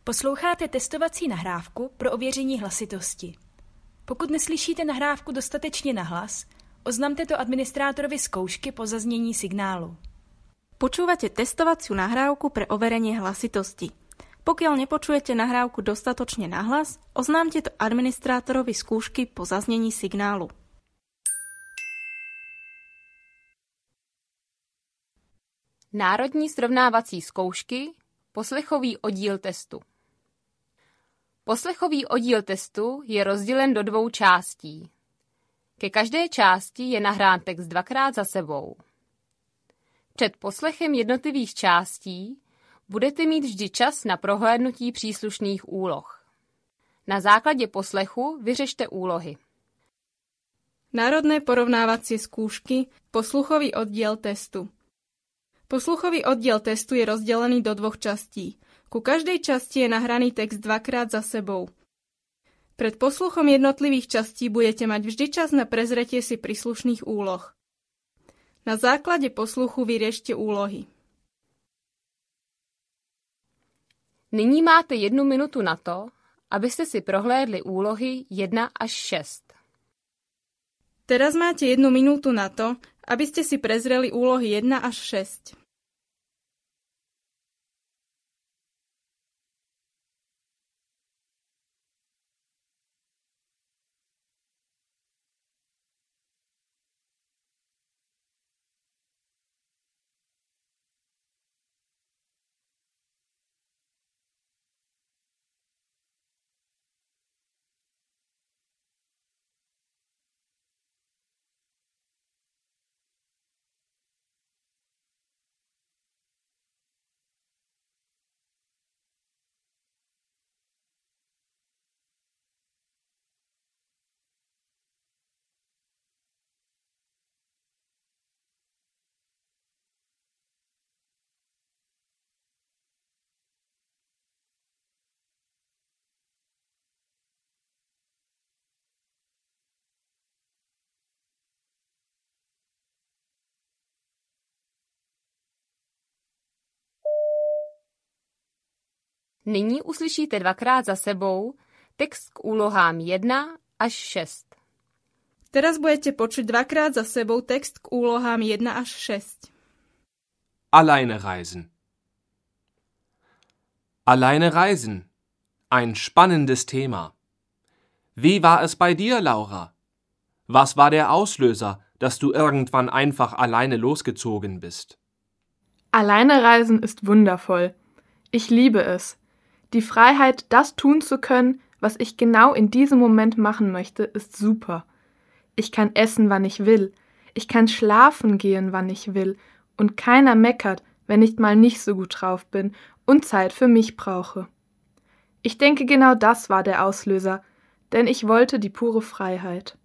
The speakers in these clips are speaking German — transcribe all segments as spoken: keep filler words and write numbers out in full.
Posloucháte testovací nahrávku pro ověření hlasitosti. Pokud neslyšíte nahrávku dostatečně nahlas, oznamte to administrátorovi zkoušky po zaznění signálu. Počúvate testovaciu nahrávku pre overenie hlasitosti. Pokiaľ nepočujete nahrávku dostatočne nahlas, oznámte to administrátorovi skúšky po zaznení signálu. Národní srovnávací zkoušky, poslechový oddíl testu. Poslechový oddíl testu je rozdělen do dvou částí. Ke každé části je nahrán text dvakrát za sebou. Před poslechem jednotlivých částí budete mít vždy čas na prohlédnutí příslušných úloh. Na základě poslechu vyřešte úlohy. Národné porovnávacie skúšky, posluchový oddiel testu. Posluchový oddiel testu je rozdelený do dvoch častí. Ku každej časti je nahraný text dvakrát za sebou. Pred posluchom jednotlivých častí budete mať vždy čas na prezretie si príslušných úloh. Na základe posluchu vyriešte úlohy. Nyní máte jednu minutu na to, abyste si prohlédli úlohy jedna až šest. Teraz máte jednu minútu na to, aby ste si prezreli úlohy jedna až šesť. Nyní uslyšíte dvakrát za sebou text k úlohám jedna až šest. Teraz budete počuť dvakrát za sebou text k úlohám jedna až šesť. Alleine reisen. Alleine reisen. Ein spannendes Thema. Wie war es bei dir, Laura? Was war der Auslöser, dass du irgendwann einfach alleine losgezogen bist? Alleine reisen ist wundervoll. Ich liebe es. Die Freiheit, das tun zu können, was ich genau in diesem Moment machen möchte, ist super. Ich kann essen, wann ich will. Ich kann schlafen gehen, wann ich will. Und keiner meckert, wenn ich mal nicht so gut drauf bin und Zeit für mich brauche. Ich denke, genau das war der Auslöser, denn ich wollte die pure Freiheit.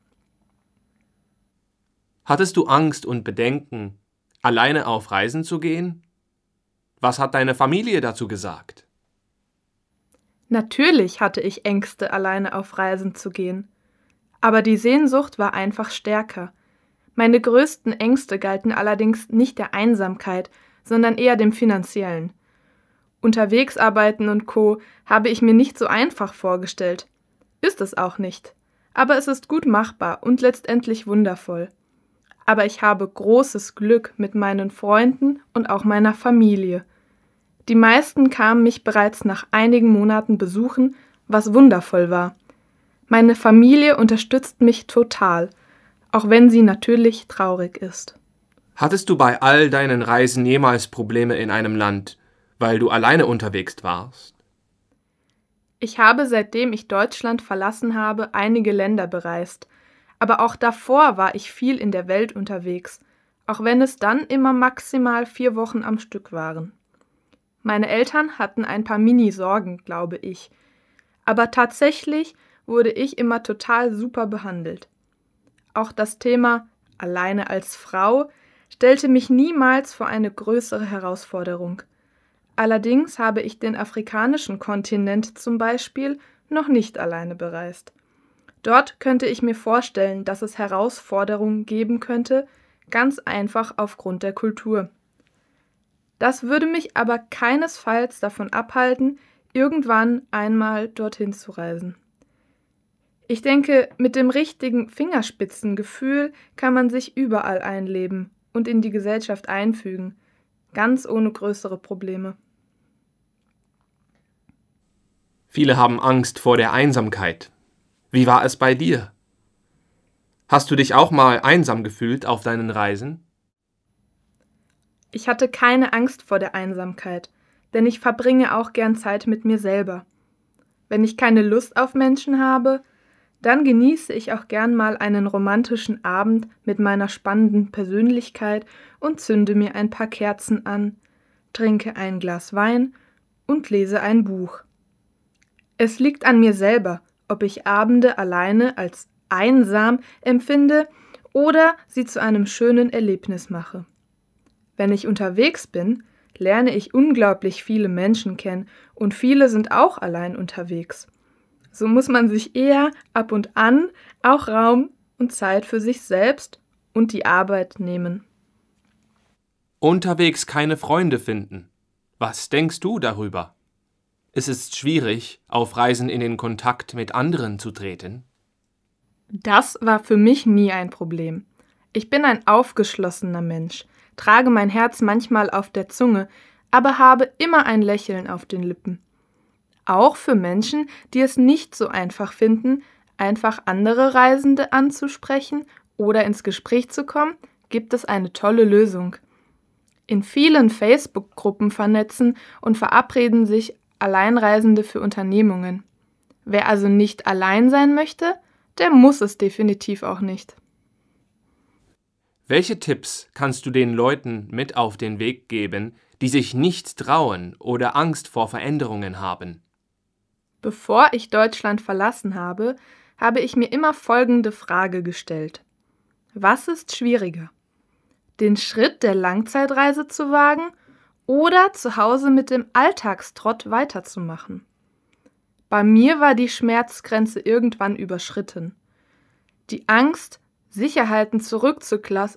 Hattest du Angst und Bedenken, alleine auf Reisen zu gehen? Was hat deine Familie dazu gesagt? Natürlich hatte ich Ängste, alleine auf Reisen zu gehen. Aber die Sehnsucht war einfach stärker. Meine größten Ängste galten allerdings nicht der Einsamkeit, sondern eher dem Finanziellen. Unterwegs arbeiten und Co. habe ich mir nicht so einfach vorgestellt. Ist es auch nicht. Aber es ist gut machbar und letztendlich wundervoll. Aber ich habe großes Glück mit meinen Freunden und auch meiner Familie. Die meisten kamen mich bereits nach einigen Monaten besuchen, was wundervoll war. Meine Familie unterstützt mich total, auch wenn sie natürlich traurig ist. Hattest du bei all deinen Reisen jemals Probleme in einem Land, weil du alleine unterwegs warst? Ich habe, seitdem ich Deutschland verlassen habe, einige Länder bereist. Aber auch davor war ich viel in der Welt unterwegs, auch wenn es dann immer maximal vier Wochen am Stück waren. Meine Eltern hatten ein paar Mini-Sorgen, glaube ich. Aber tatsächlich wurde ich immer total super behandelt. Auch das Thema alleine als Frau stellte mich niemals vor eine größere Herausforderung. Allerdings habe ich den afrikanischen Kontinent zum Beispiel noch nicht alleine bereist. Dort könnte ich mir vorstellen, dass es Herausforderungen geben könnte, ganz einfach aufgrund der Kultur. Das würde mich aber keinesfalls davon abhalten, irgendwann einmal dorthin zu reisen. Ich denke, mit dem richtigen Fingerspitzengefühl kann man sich überall einleben und in die Gesellschaft einfügen, ganz ohne größere Probleme. Viele haben Angst vor der Einsamkeit. Wie war es bei dir? Hast du dich auch mal einsam gefühlt auf deinen Reisen? Ich hatte keine Angst vor der Einsamkeit, denn ich verbringe auch gern Zeit mit mir selber. Wenn ich keine Lust auf Menschen habe, dann genieße ich auch gern mal einen romantischen Abend mit meiner spannenden Persönlichkeit und zünde mir ein paar Kerzen an, trinke ein Glas Wein und lese ein Buch. Es liegt an mir selber, ob ich Abende alleine als einsam empfinde oder sie zu einem schönen Erlebnis mache. Wenn ich unterwegs bin, lerne ich unglaublich viele Menschen kennen und viele sind auch allein unterwegs. So muss man sich eher ab und an auch Raum und Zeit für sich selbst und die Arbeit nehmen. Unterwegs keine Freunde finden. Was denkst du darüber? Es ist schwierig, auf Reisen in den Kontakt mit anderen zu treten. Das war für mich nie ein Problem. Ich bin ein aufgeschlossener Mensch, trage mein Herz manchmal auf der Zunge, aber habe immer ein Lächeln auf den Lippen. Auch für Menschen, die es nicht so einfach finden, einfach andere Reisende anzusprechen oder ins Gespräch zu kommen, gibt es eine tolle Lösung. In vielen Facebook-Gruppen vernetzen und verabreden sich Alleinreisende für Unternehmungen. Wer also nicht allein sein möchte, der muss es definitiv auch nicht. Welche Tipps kannst du den Leuten mit auf den Weg geben, die sich nicht trauen oder Angst vor Veränderungen haben? Bevor ich Deutschland verlassen habe, habe ich mir immer folgende Frage gestellt. Was ist schwieriger? Den Schritt der Langzeitreise zu wagen oder zu Hause mit dem Alltagstrott weiterzumachen? Bei mir war die Schmerzgrenze irgendwann überschritten. Die Angst, Sicherheiten zurückzulassen,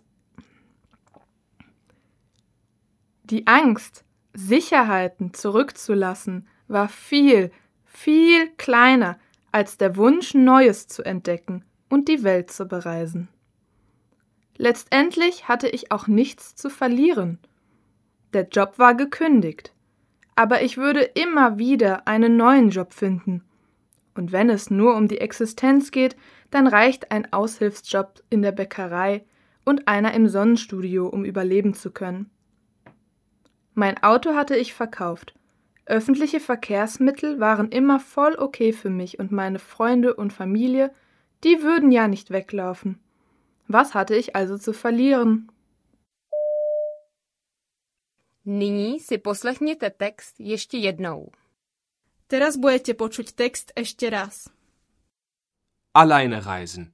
die Angst, Sicherheiten zurückzulassen, war viel, viel kleiner als der Wunsch, Neues zu entdecken und die Welt zu bereisen. Letztendlich hatte ich auch nichts zu verlieren. Der Job war gekündigt, aber ich würde immer wieder einen neuen Job finden. Und wenn es nur um die Existenz geht, dann reicht ein Aushilfsjob in der Bäckerei und einer im Sonnenstudio, um überleben zu können. Mein Auto hatte ich verkauft. Öffentliche Verkehrsmittel waren immer voll okay für mich und meine Freunde und Familie, die würden ja nicht weglaufen. Was hatte ich also zu verlieren? Nyní si poslechněte text ještě jednou. Teraz budete počuť text ešte raz. Alleine reisen.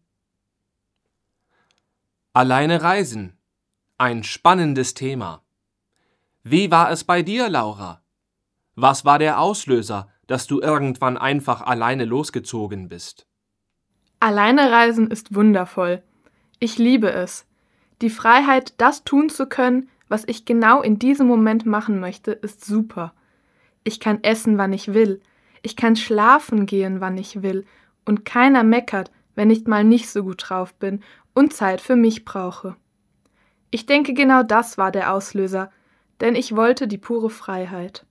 Alleine reisen. Ein spannendes Thema. Wie war es bei dir, Laura? Was war der Auslöser, dass du irgendwann einfach alleine losgezogen bist? Alleine reisen ist wundervoll. Ich liebe es. Die Freiheit, das tun zu können, was ich genau in diesem Moment machen möchte, ist super. Ich kann essen, wann ich will. Ich kann schlafen gehen, wann ich will. Und keiner meckert, wenn ich mal nicht so gut drauf bin und Zeit für mich brauche. Ich denke, genau das war der Auslöser, denn ich wollte die pure Freiheit.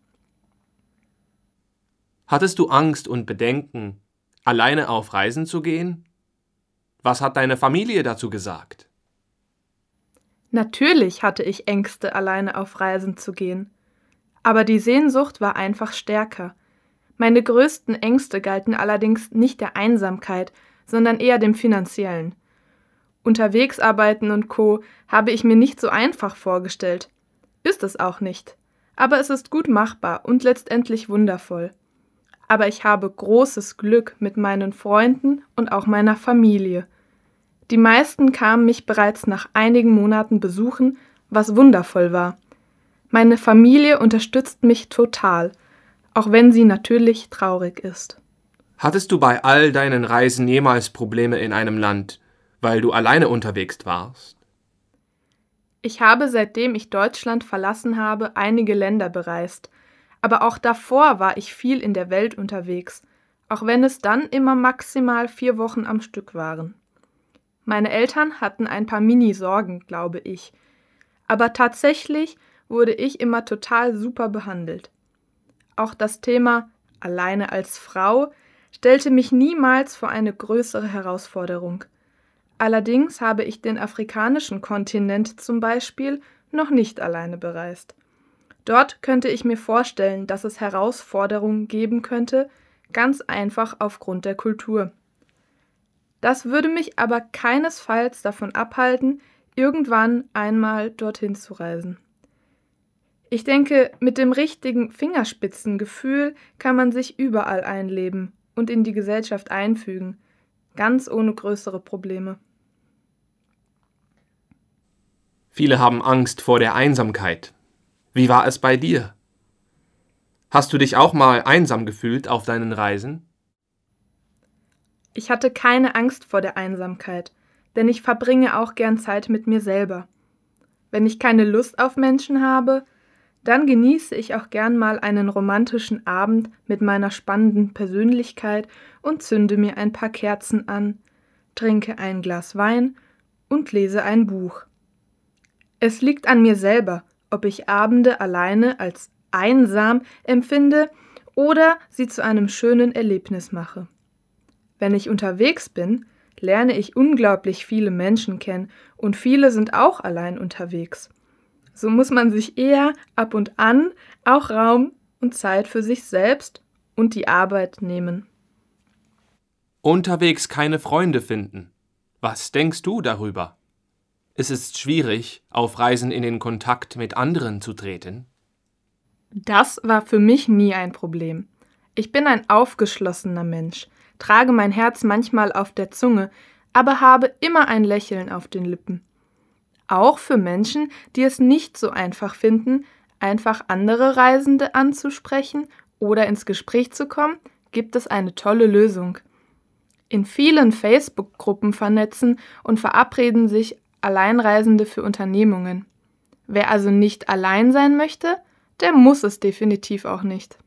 Hattest du Angst und Bedenken, alleine auf Reisen zu gehen? Was hat deine Familie dazu gesagt? Natürlich hatte ich Ängste, alleine auf Reisen zu gehen. Aber die Sehnsucht war einfach stärker. Meine größten Ängste galten allerdings nicht der Einsamkeit, sondern eher dem Finanziellen. Unterwegs arbeiten und Co. habe ich mir nicht so einfach vorgestellt. Ist es auch nicht. Aber es ist gut machbar und letztendlich wundervoll. Aber ich habe großes Glück mit meinen Freunden und auch meiner Familie. Die meisten kamen mich bereits nach einigen Monaten besuchen, was wundervoll war. Meine Familie unterstützt mich total, auch wenn sie natürlich traurig ist. Hattest du bei all deinen Reisen jemals Probleme in einem Land, weil du alleine unterwegs warst? Ich habe, seitdem ich Deutschland verlassen habe, einige Länder bereist, Aber auch davor war ich viel in der Welt unterwegs, auch wenn es dann immer maximal vier Wochen am Stück waren. Meine Eltern hatten ein paar Mini-Sorgen, glaube ich. Aber tatsächlich wurde ich immer total super behandelt. Auch das Thema alleine als Frau stellte mich niemals vor eine größere Herausforderung. Allerdings habe ich den afrikanischen Kontinent zum Beispiel noch nicht alleine bereist. Dort könnte ich mir vorstellen, dass es Herausforderungen geben könnte, ganz einfach aufgrund der Kultur. Das würde mich aber keinesfalls davon abhalten, irgendwann einmal dorthin zu reisen. Ich denke, mit dem richtigen Fingerspitzengefühl kann man sich überall einleben und in die Gesellschaft einfügen, ganz ohne größere Probleme. Viele haben Angst vor der Einsamkeit. Wie war es bei dir? Hast du dich auch mal einsam gefühlt auf deinen Reisen? Ich hatte keine Angst vor der Einsamkeit, denn ich verbringe auch gern Zeit mit mir selber. Wenn ich keine Lust auf Menschen habe, dann genieße ich auch gern mal einen romantischen Abend mit meiner spannenden Persönlichkeit und zünde mir ein paar Kerzen an, trinke ein Glas Wein und lese ein Buch. Es liegt an mir selber, ob ich Abende alleine als einsam empfinde oder sie zu einem schönen Erlebnis mache. Wenn ich unterwegs bin, lerne ich unglaublich viele Menschen kennen und viele sind auch allein unterwegs. So muss man sich eher ab und an auch Raum und Zeit für sich selbst und die Arbeit nehmen. Unterwegs keine Freunde finden. Was denkst du darüber? Es ist schwierig, auf Reisen in den Kontakt mit anderen zu treten. Das war für mich nie ein Problem. Ich bin ein aufgeschlossener Mensch, trage mein Herz manchmal auf der Zunge, aber habe immer ein Lächeln auf den Lippen. Auch für Menschen, die es nicht so einfach finden, einfach andere Reisende anzusprechen oder ins Gespräch zu kommen, gibt es eine tolle Lösung. In vielen Facebook-Gruppen vernetzen und verabreden sich Alleinreisende für Unternehmungen. Wer also nicht allein sein möchte, der muss es definitiv auch nicht.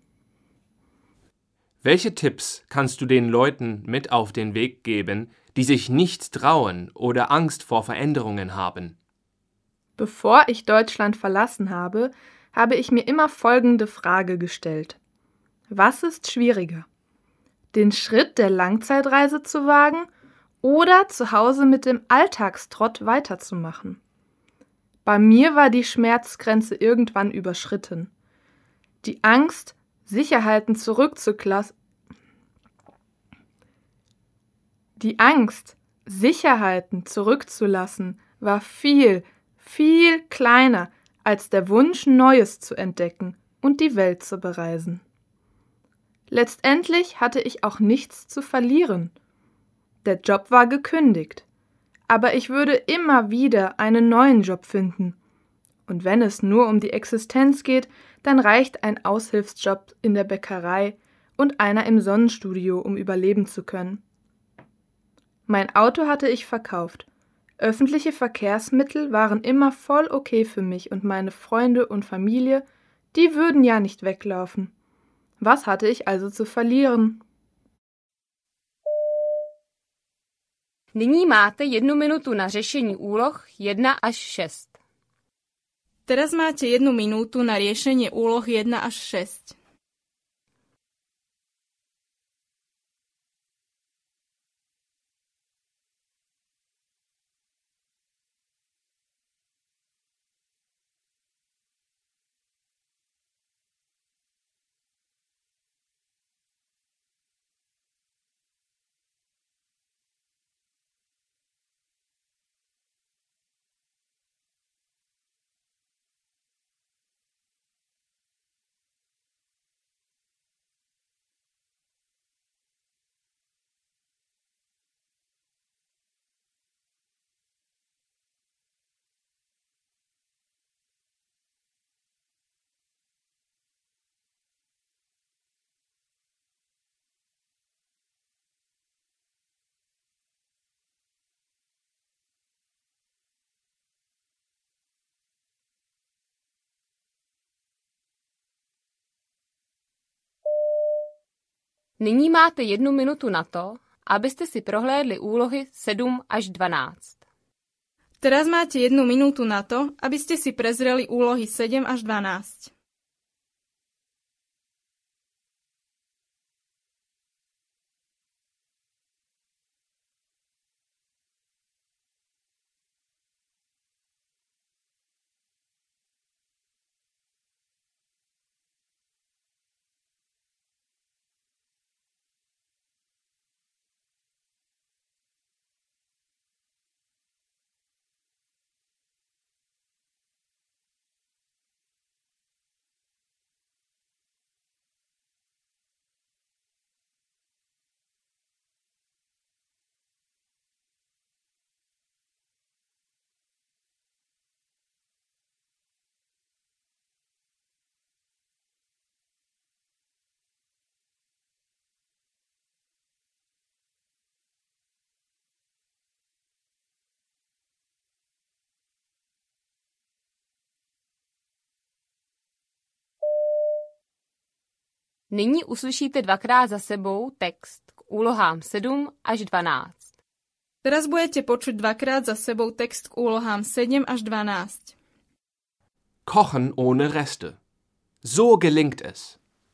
Welche Tipps kannst du den Leuten mit auf den Weg geben, die sich nicht trauen oder Angst vor Veränderungen haben? Bevor ich Deutschland verlassen habe, habe ich mir immer folgende Frage gestellt. Was ist schwieriger? Den Schritt der Langzeitreise zu wagen oder zu Hause mit dem Alltagstrott weiterzumachen? Bei mir war die Schmerzgrenze irgendwann überschritten. Die Angst, Sicherheiten zurückzulassen, die Angst, Sicherheiten zurückzulassen, war viel, viel kleiner als der Wunsch, Neues zu entdecken und die Welt zu bereisen. Letztendlich hatte ich auch nichts zu verlieren. Der Job war gekündigt, aber ich würde immer wieder einen neuen Job finden. Und wenn es nur um die Existenz geht, dann reicht ein Aushilfsjob in der Bäckerei und einer im Sonnenstudio, um überleben zu können. Mein Auto hatte ich verkauft. Öffentliche Verkehrsmittel waren immer voll okay für mich und meine Freunde und Familie, die würden ja nicht weglaufen. Was hatte ich also zu verlieren? Nyní máte jednu minutu na řešení úloh jedna až šest. Teraz máte jednu minútu na riešenie úloh jedna až šesť. Nyní máte jednu minutu na to, abyste si prohlédli úlohy sedm až dvanáct. Teraz máte jednu minútu na to, aby ste si prezreli úlohy sedem až dvanásť. Nyní uslyšíte dvakrát za sebou text k úlohám sedm až dvanáct. Teraz budete počuť dvakrát za sebou text k úlohám sedem až dvanásť. Kochen ohne Reste. So gelingt es.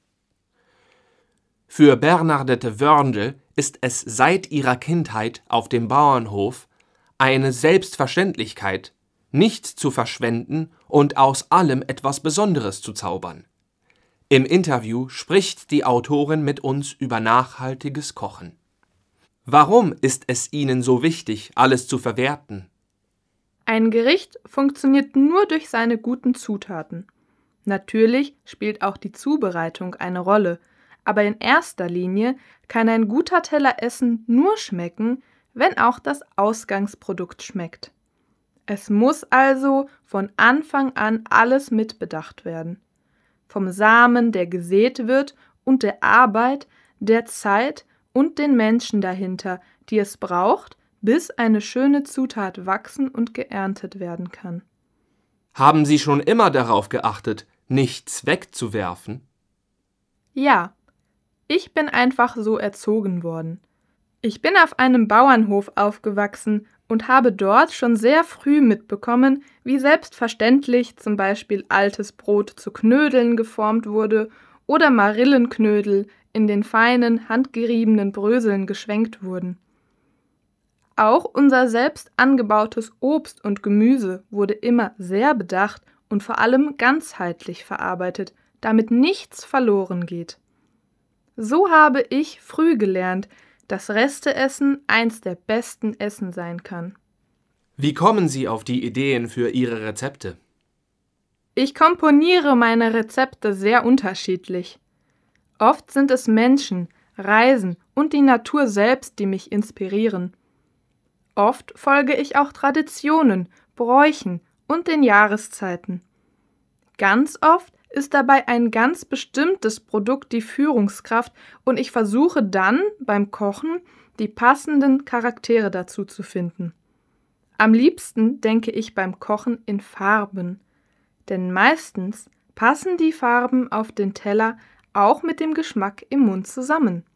Für Bernadette Wörndl ist es seit ihrer Kindheit auf dem Bauernhof eine Selbstverständlichkeit, nichts zu verschwenden und aus allem etwas Besonderes zu zaubern. Im Interview spricht die Autorin mit uns über nachhaltiges Kochen. Warum ist es Ihnen so wichtig, alles zu verwerten? Ein Gericht funktioniert nur durch seine guten Zutaten. Natürlich spielt auch die Zubereitung eine Rolle, aber in erster Linie kann ein guter Teller Essen nur schmecken, wenn auch das Ausgangsprodukt schmeckt. Es muss also von Anfang an alles mitbedacht werden. Vom Samen, der gesät wird, und der Arbeit, der Zeit und den Menschen dahinter, die es braucht, bis eine schöne Zutat wachsen und geerntet werden kann. Haben Sie schon immer darauf geachtet, nichts wegzuwerfen? Ja, ich bin einfach so erzogen worden. Ich bin auf einem Bauernhof aufgewachsen und habe dort schon sehr früh mitbekommen, wie selbstverständlich zum Beispiel altes Brot zu Knödeln geformt wurde oder Marillenknödel in den feinen, handgeriebenen Bröseln geschwenkt wurden. Auch unser selbst angebautes Obst und Gemüse wurde immer sehr bedacht und vor allem ganzheitlich verarbeitet, damit nichts verloren geht. So habe ich früh gelernt, dass Resteessen eins der besten Essen sein kann. Wie kommen Sie auf die Ideen für Ihre Rezepte? Ich komponiere meine Rezepte sehr unterschiedlich. Oft sind es Menschen, Reisen und die Natur selbst, die mich inspirieren. Oft folge ich auch Traditionen, Bräuchen und den Jahreszeiten. Ganz oft ist dabei ein ganz bestimmtes Produkt die Führungskraft und ich versuche dann beim Kochen die passenden Charaktere dazu zu finden. Am liebsten denke ich beim Kochen in Farben, denn meistens passen die Farben auf den Teller auch mit dem Geschmack im Mund zusammen.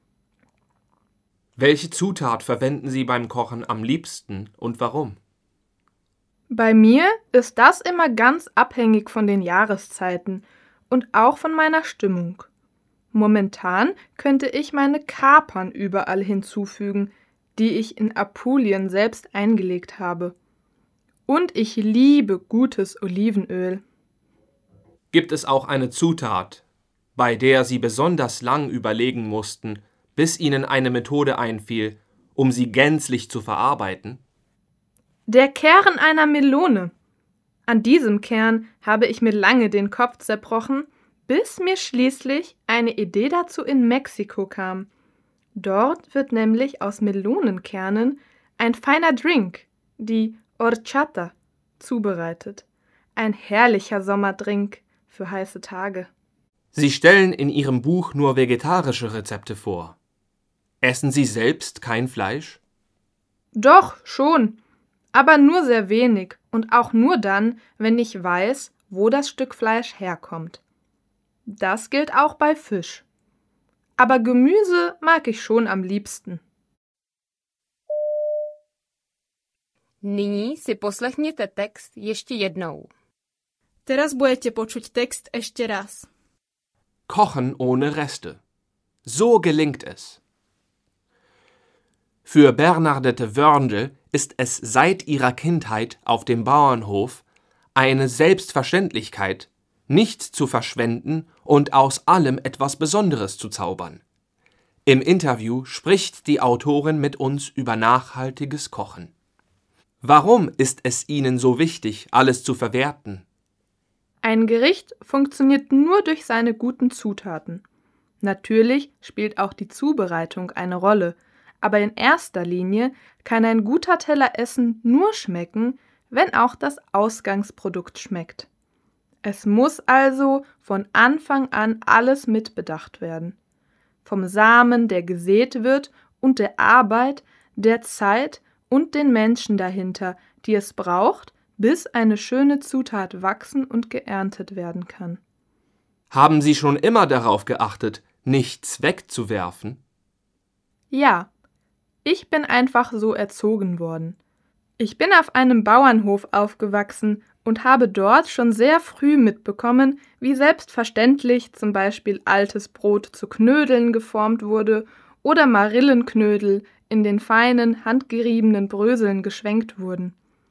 Welche Zutat verwenden Sie beim Kochen am liebsten und warum? Bei mir ist das immer ganz abhängig von den Jahreszeiten und auch von meiner Stimmung. Momentan könnte ich meine Kapern überall hinzufügen, die ich in Apulien selbst eingelegt habe. Und ich liebe gutes Olivenöl. Gibt es auch eine Zutat, bei der Sie besonders lang überlegen mussten, bis Ihnen eine Methode einfiel, um sie gänzlich zu verarbeiten? Der Kern einer Melone. An diesem Kern habe ich mir lange den Kopf zerbrochen, bis mir schließlich eine Idee dazu in Mexiko kam. Dort wird nämlich aus Melonenkernen ein feiner Drink, die Horchata, zubereitet. Ein herrlicher Sommerdrink für heiße Tage. Sie stellen in Ihrem Buch nur vegetarische Rezepte vor. Essen Sie selbst kein Fleisch? Doch, schon. Aber nur sehr wenig und auch nur dann, wenn ich weiß, wo das Stück Fleisch herkommt. Das gilt auch bei Fisch. aber Gemüse mag ich schon am liebsten. Nyní si poslechněte text ještě jednou. Teraz budete počuť text ešte raz. Kochen ohne Reste. So gelingt es. Für Bernadette Wörndl ist es seit ihrer Kindheit auf dem Bauernhof eine Selbstverständlichkeit, nichts zu verschwenden und aus allem etwas Besonderes zu zaubern. Im Interview spricht die Autorin mit uns über nachhaltiges Kochen. Warum ist es Ihnen so wichtig, alles zu verwerten? Ein Gericht funktioniert nur durch seine guten Zutaten. Natürlich spielt auch die Zubereitung eine Rolle, aber in erster Linie kann ein guter Teller Essen nur schmecken, wenn auch das Ausgangsprodukt schmeckt. Es muss also von Anfang an alles mitbedacht werden. Vom Samen, der gesät wird, und der Arbeit, der Zeit und den Menschen dahinter, die es braucht, bis eine schöne Zutat wachsen und geerntet werden kann. Haben Sie schon immer darauf geachtet, nichts wegzuwerfen? Ja, ich bin einfach so erzogen worden. Ich bin auf einem Bauernhof aufgewachsen und habe dort schon sehr früh mitbekommen, wie selbstverständlich zum Beispiel altes Brot zu Knödeln geformt wurde oder Marillenknödel in den feinen, handgeriebenen Bröseln geschwenkt wurden.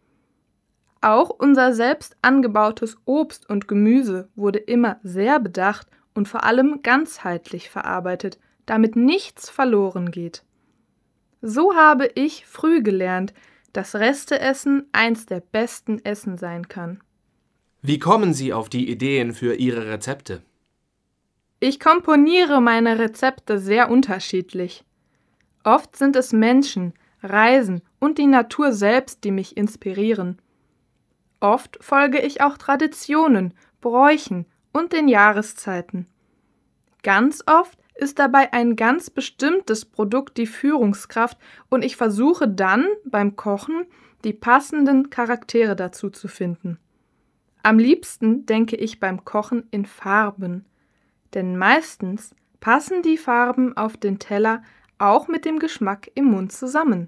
Auch unser selbst angebautes Obst und Gemüse wurde immer sehr bedacht und vor allem ganzheitlich verarbeitet, damit nichts verloren geht. So habe ich früh gelernt, dass Resteessen eins der besten Essen sein kann. Wie kommen Sie auf die Ideen für Ihre Rezepte? Ich komponiere meine Rezepte sehr unterschiedlich. Oft sind es Menschen, Reisen und die Natur selbst, die mich inspirieren. Oft folge ich auch Traditionen, Bräuchen und den Jahreszeiten. Ganz oft ist dabei ein ganz bestimmtes Produkt die Führungskraft und ich versuche dann beim Kochen die passenden Charaktere dazu zu finden. Am liebsten denke ich beim Kochen in Farben, denn meistens passen die Farben auf den Teller auch mit dem Geschmack im Mund zusammen.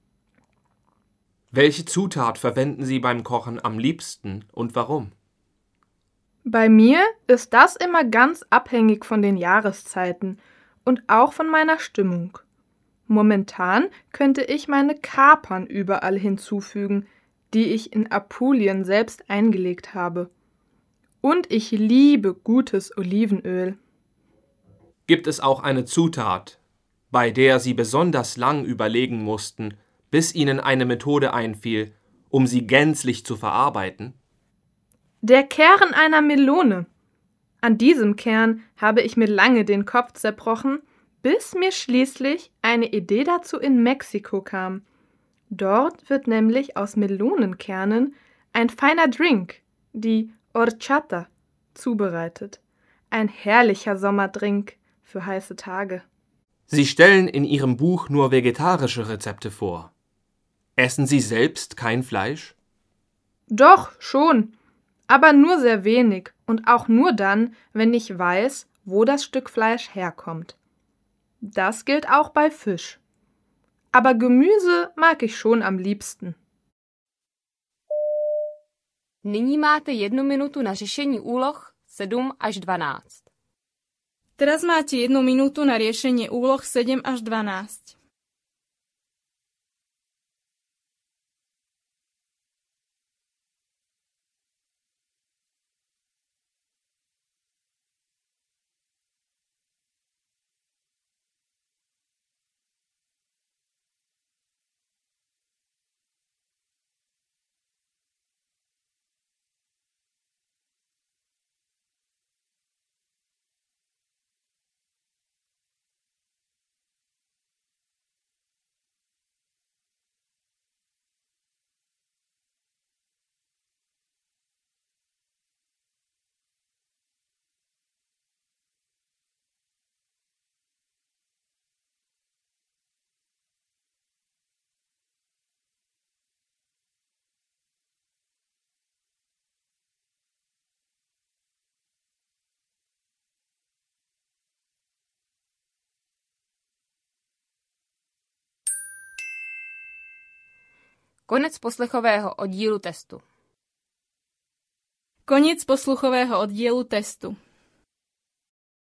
Welche Zutat verwenden Sie beim Kochen am liebsten und warum? Bei mir ist das immer ganz abhängig von den Jahreszeiten und auch von meiner Stimmung. Momentan könnte ich meine Kapern überall hinzufügen, die ich in Apulien selbst eingelegt habe. Und ich liebe gutes Olivenöl. Gibt es auch eine Zutat, bei der Sie besonders lang überlegen mussten, bis Ihnen eine Methode einfiel, um sie gänzlich zu verarbeiten? Der Kern einer Melone. An diesem Kern habe ich mir lange den Kopf zerbrochen, bis mir schließlich eine Idee dazu in Mexiko kam. Dort wird nämlich aus Melonenkernen ein feiner Drink, die Horchata, zubereitet. Ein herrlicher Sommerdrink für heiße Tage. Sie stellen in Ihrem Buch nur vegetarische Rezepte vor. Essen Sie selbst kein Fleisch? Doch, schon, aber nur sehr wenig und auch nur dann, wenn ich weiß, wo das Stück Fleisch herkommt. Das gilt auch bei Fisch. Aber Gemüse mag ich schon am liebsten. Nyní máte jednu minutu na řešení úloh sedm až dvanáct. Teraz máte jednu minútu na riešenie úloh sedem až dvanásť. Konec poslechového oddílu testu. Koniec posluchového oddielu testu.